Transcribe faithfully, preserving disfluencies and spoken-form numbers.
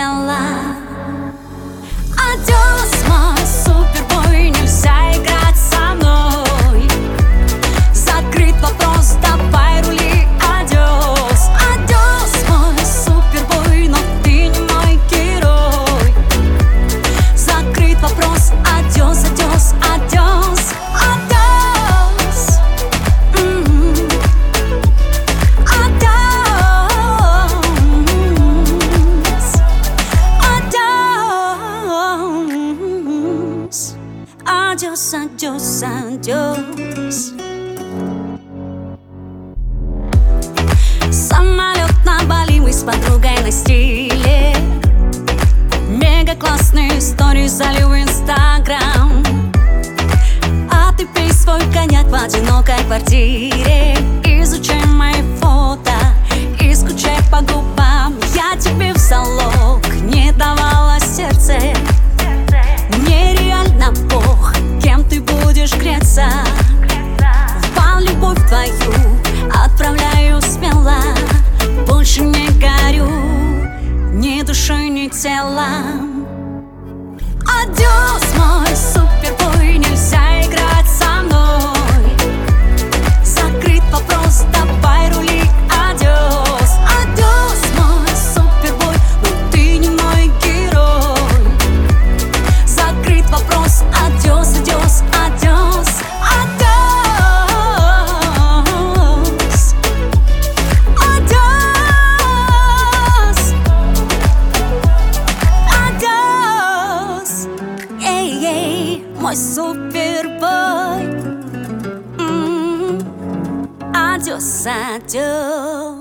смела. Адьос, мой супербой, нельзя играть со мной. Закрыт вопрос, давай рули. Адьос, адьос, мой супербой, но ты не мой герой. Закрыт вопрос, адьос, адьос, адьос, адьос. М-м. Адьос, адьос, адьос. Самолет на Бали, мы с подругой на стиле. Мега классные истории залил в Инстаграм. А ты пей свой коньяк в одинокой квартире. Изучай мои фото и скучай по губам. Я тебе в залог не давала сердце. Нереально, Бог, кем ты будешь греться. В бал любовь твою отправляю смело. Больше не горю ни душой, ни телом. Адьос, мой супербой, нельзя играть со мной. Закрыт вопрос, давай рули. Адьос, адьос, мой супербой, но ты не мой герой. Закрыт вопрос, адьос, адьос, адьос, адьос, адьос, адьос. Эй, эй, мой супербой. М-м. Адьос, адьос.